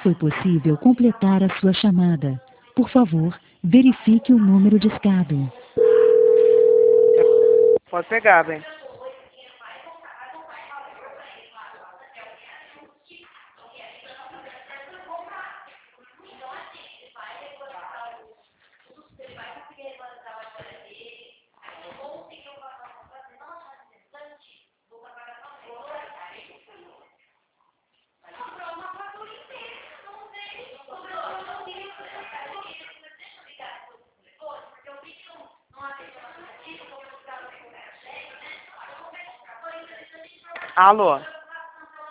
foi possível completar a sua chamada. Por favor, verifique o número discado. Pode pegar, bem. Alô?